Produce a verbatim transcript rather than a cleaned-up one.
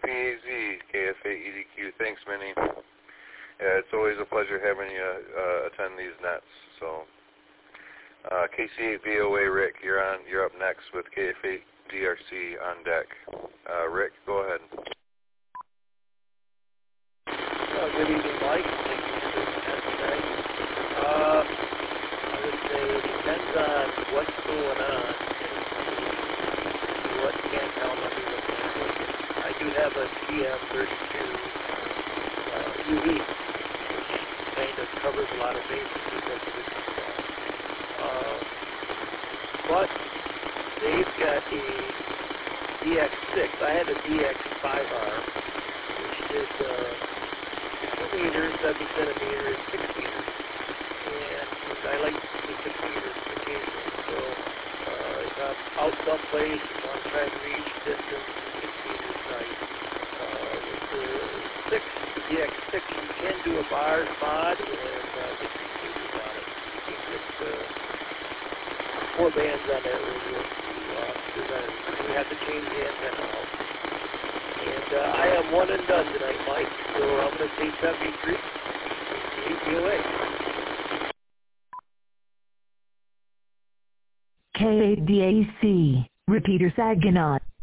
P A Z, K F A E D Q. Thanks, Minnie. Yeah, it's always a pleasure having you uh, attend these nets. So, uh, K C eight V O A, Rick, you're on. You're up next with K F eight D R C on deck. Uh, Rick, go ahead. Uh, good evening, Mike. Thank you for doing that tonight. Uh, I would say it depends on what's going on and what can help me with that. I do have a T M thirty-two uh, U V, which kind of covers a lot of bases because of its uh, but they've got a D X six. I had a D X five R, which did uh, two meters, seven centimeters, six meters. And I like the six meters occasionally. So uh, if I'm out someplace and want to try to reach distance, six meters nice. Uh, with the six, the D X six, you can do a bars mod and uh, get six meters on it. You can get uh, four bands on that radio. Uh, we have to change the antenna out. And uh, I am one and done tonight, Mike, so I'm going to take seventy-three, eight V O A. K eight D A C, Repeater Saginaw.